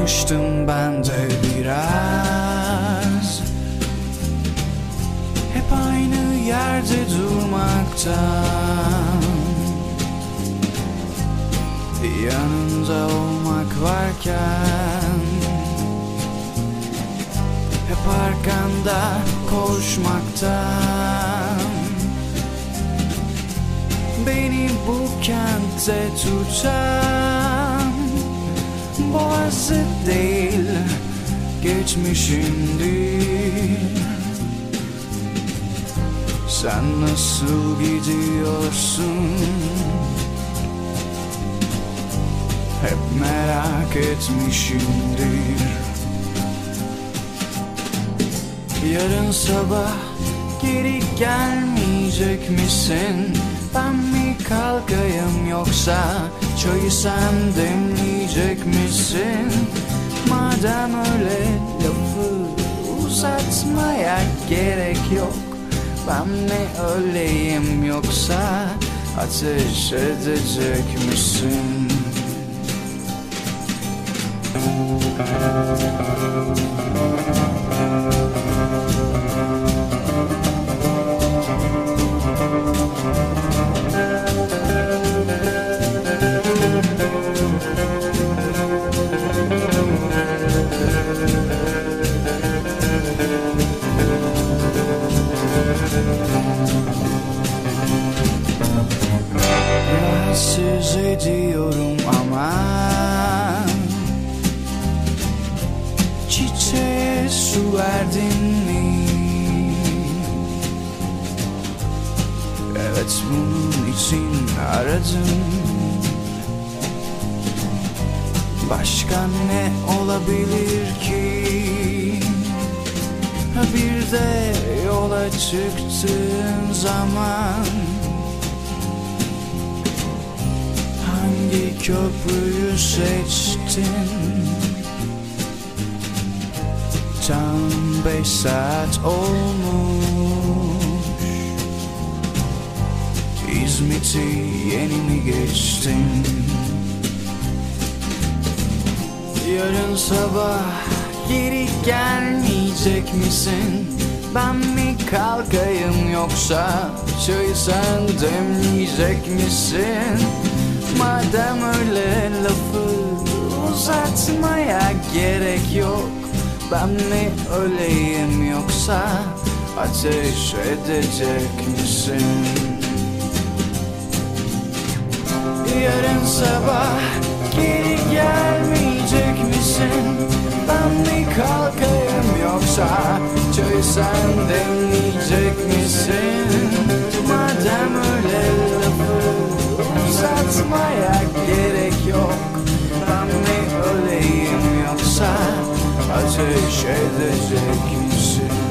Alışmıştım ben de biraz, hep aynı yerde durmaktan. Yanında olmak varken hep arkanda koşmaktan. Beni bu kentte tutan boğazı değil, geçmişindir. Sen nasıl gidiyorsun? Hep merak etmişimdir. Yarın sabah geri gelmeyecek misin? Ben mi kalkayım yoksa çayı sen demleyecek misin? Madem öyle lafı uzatmaya gerek yok. Ben mi öyleyim yoksa ateş edecek misin? Rahatsız ediyorum ama çiçeğe su verdin mi? Evet, bunun için aradım. Başka ne olabilir ki? Bir de yola çıktığın zaman hangi köprüyü seçtin? Tam 5 saat olmuş, İzmit'i yeni mi geçtin? Yarın sabah geri gelmeyecek misin? Ben mi kalkayım yoksa çayı sen demleyecek misin? Madem öyle lafı uzatmaya gerek yok. Ben mi öyleyim yoksa ateş edecek misin? Yarın sabah geri gelmeyecek misin? Ben mi kalkayım yoksa çayı sen demleyecek misin? Madem öyle lafı uzatmaya gerek yok. Ben mi öyleyim yoksa ateş edecek misin?